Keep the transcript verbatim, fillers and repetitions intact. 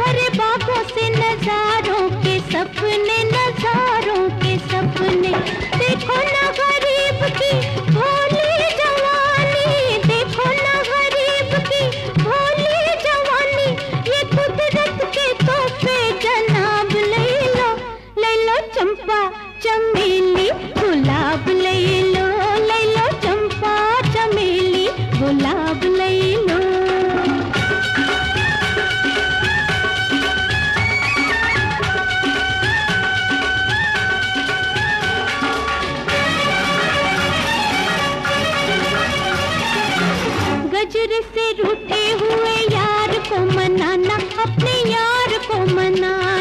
भरे बागों से नजारों के सपने, नजारों के सपने। देखो ना गरीब की भोली जवानी, देखो ना गरीब की भोली जवानी, ये कुदरत के तोहफे जनाब। ले लो ले लो चंपा चमेली गुलाब, ले लो ले लो चंपा चमेली गुलाब, ले लो। गजरे से रूठे हुए यार को मनाना, अपने यार को मना